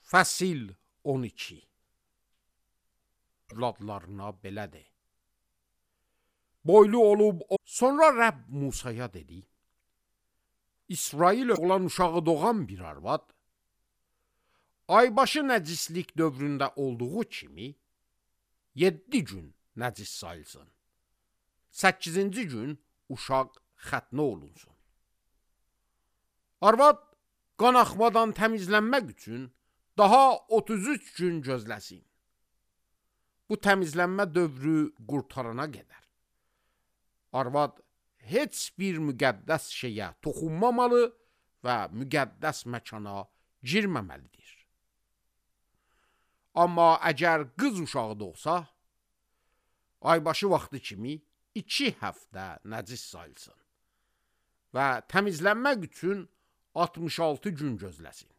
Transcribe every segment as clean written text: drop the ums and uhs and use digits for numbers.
Fəsil 12. Övladlarına belə de. Boylu olub, sonra Rəbb Musaya dedi: İsrail oğlan uşağı doğan bir arvad, aybaşı nəcislik dövründə olduğu kimi, 7 gün nəcis sayılsın. 8-ci gün uşaq xətnə olunsun. Arvad qanaxmadan təmizlənmək üçün daha 33 gün gözləsin. Bu təmizlənmə dövrü qurtarana qədər arvad heç bir müqəddəs şeyə toxunmamalı və müqəddəs məkana girməməlidir. Amma əgər qız uşağı doğsa, aybaşı vaxtı kimi 2 həftə nəcis sayılsın və təmizlənmək üçün 66 gün gözləsin.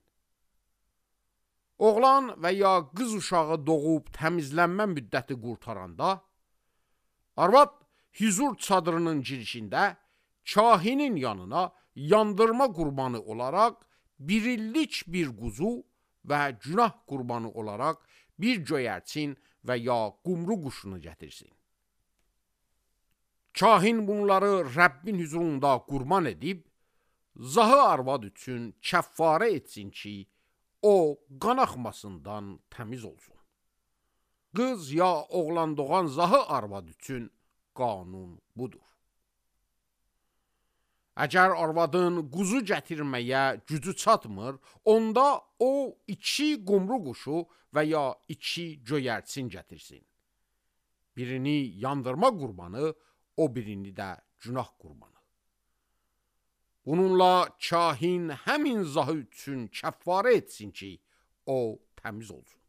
Oğlan və ya qız uşağı doğub təmizlənmə müddəti qurtaranda, arvad hüzur çadırının girişində kahinin yanına yandırma qurbanı olaraq 1 illik bir quzu və günah qurbanı olaraq bir göyərçin və ya qumru quşunu gətirsin. Kahin bunları Rəbbin hüzurunda qurban edib, zahı arvad üçün kəffarə etsin ki, o qanaxmasından təmiz olsun. Qız ya oğlan doğan zahı arvad üçün qanun budur. Əgər arvadın quzu gətirməyə gücü çatmır, onda o 2 qumru quşu və ya 2 göyərçin gətirsin. Birini yandırma qurbanı, o birini də günah qurbanı. Bununla kahin həmin zahı üçün kəffarə etsin ki, o təmiz olsun.